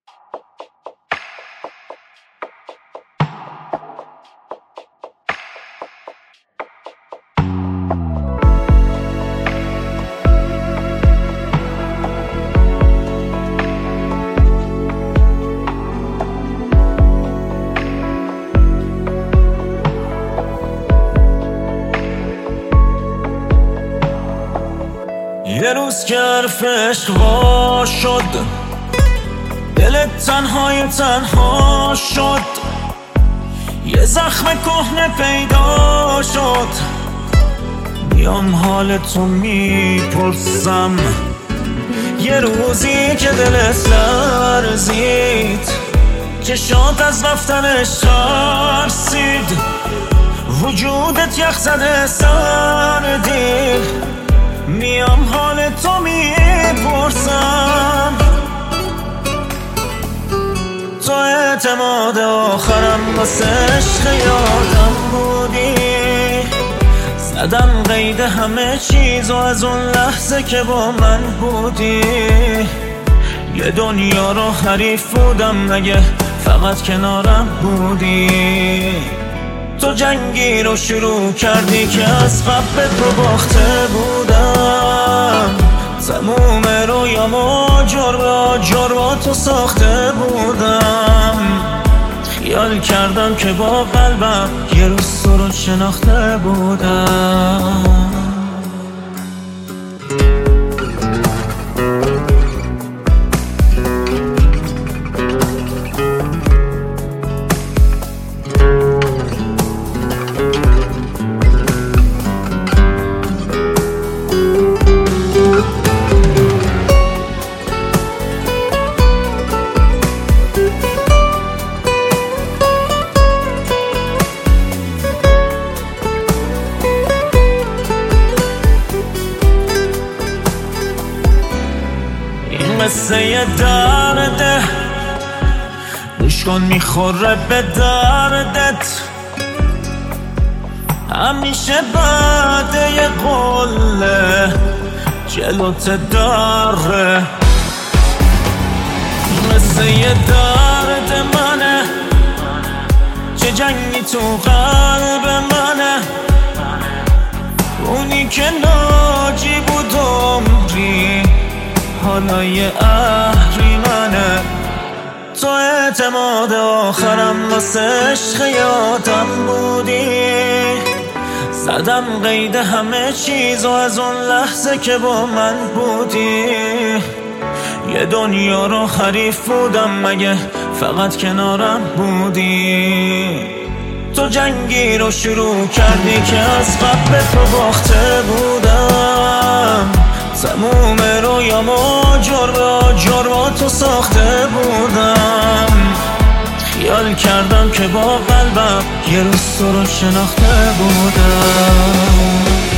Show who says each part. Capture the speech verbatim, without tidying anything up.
Speaker 1: یه روز که حرف عشق وا شد، دلت تنهای تنها شد، یه زخم کهنه پیدا شد. میام حال تو میپرسم، یه روزی که دلت لرزید، چشات از رفتنش ترسید، وجودت یخ زده سردی. میام حال تو میپرسم، تو اعتماد آخرم واسه عشق یادم بودی. زدم قید همه چیز و از اون لحظه که با من بودی، یه دنیا رو حریف بودم مگه فقط کنارم بودی. تو جنگی رو شروع کردی که از قبل تو باخته بودم، تموم رویامو جربا جربا تو ساخته بودم. خیال کردم که با قلبم یه روز تو رو شناخته بودم. مثل یه درده گوش کن میخوره به دردت، همیشه بعد یه قله جلوت داره. مثل یه درد منه، چه جنگی تو قلب منه، اونی که ناجی بود عمری حالا یه اهریمنه. تو اعتماد آخرم واسه عشق یادم بودی. زدم قید همه چیز و از اون لحظه که با من بودی، یه دنیا رو حریف بودم مگه فقط کنارم بودی. تو جنگی رو شروع کردی که از قبل تو باخته بودم، تموم رویامو جربا جربا تو ساخته بودم. خیال کردم که با قلبم یه روز تو رو شناخته بودم.